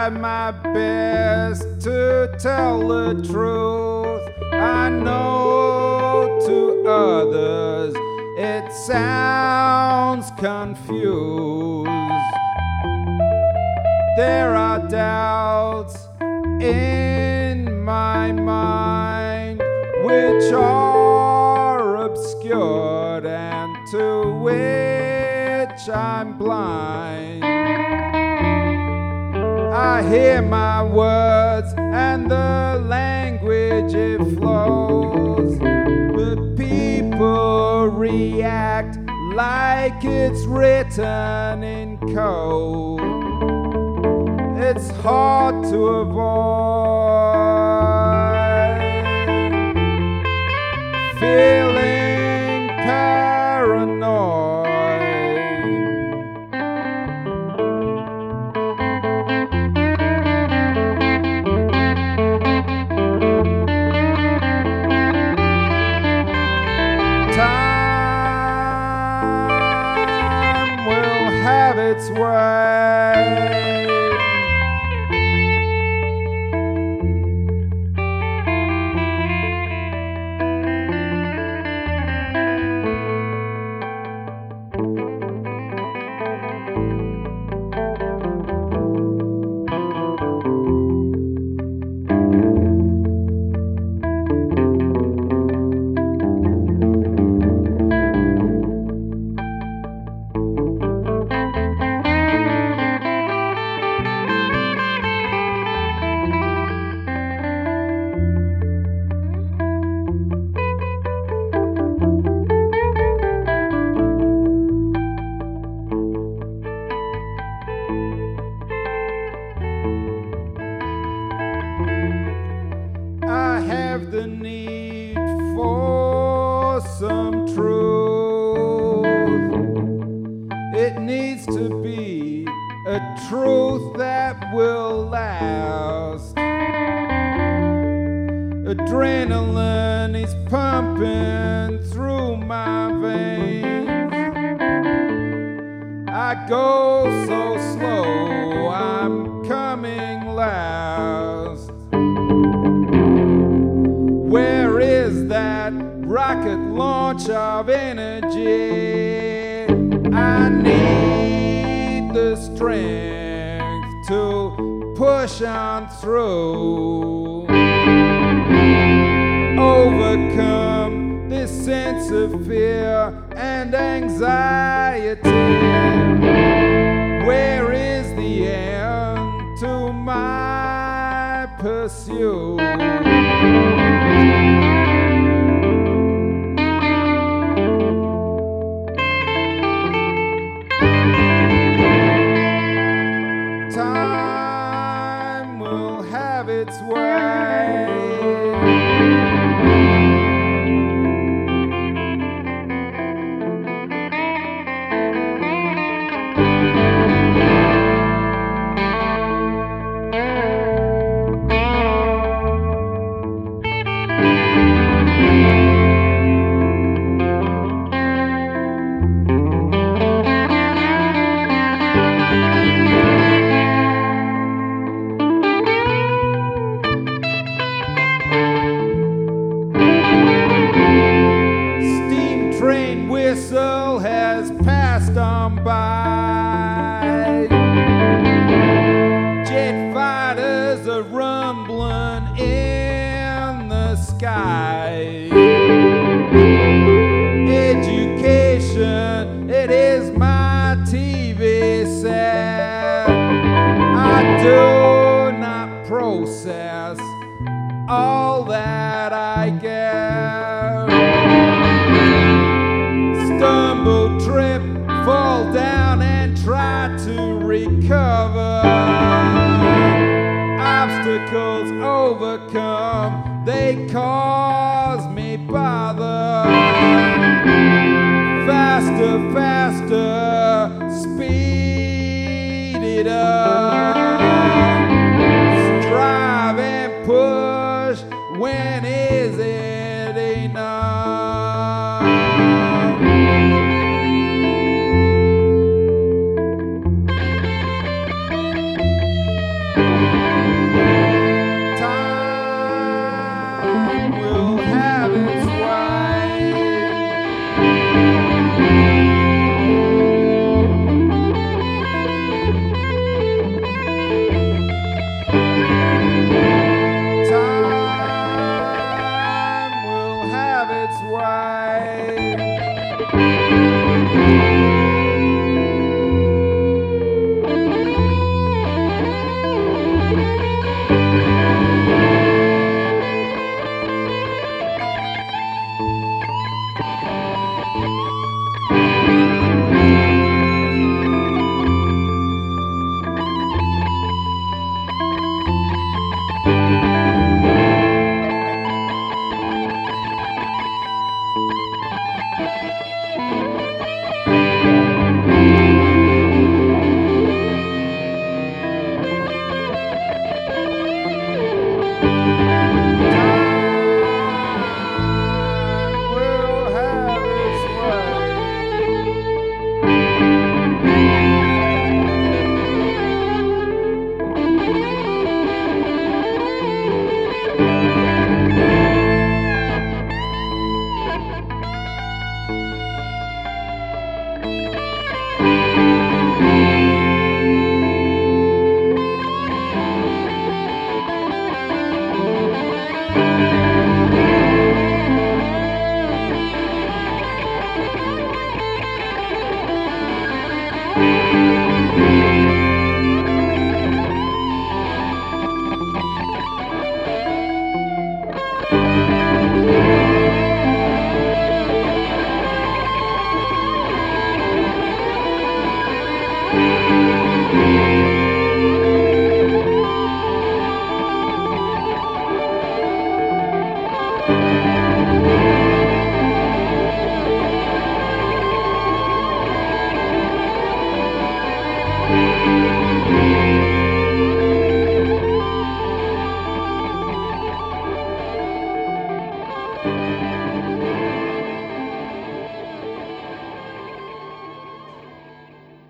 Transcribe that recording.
try my best to tell the truth. I know to others it sounds confused. There are doubts in my mind which are obscured and to which I'm blind. I hear my words and the language it flows, but people react like it's written in code. It's hard to avoid feeling paranoid. Time will have its way. I have the need for some truth. It needs to be a truth that will last. Adrenaline is pumping through my veins. I go so slow, I'm coming last. Where is that rocket launch of energy? I need the strength to push on through. Overcome this sense of fear and anxiety. Where is the end to my pursuit? Time will have its way. Train whistle has passed on by. Jet fighters are rumbling in the sky. Education, it is my TV set. I do not process all that I get. Stumble, trip, fall down and try to recover. Obstacles overcome, they cause me bother. Faster, faster, speed it up.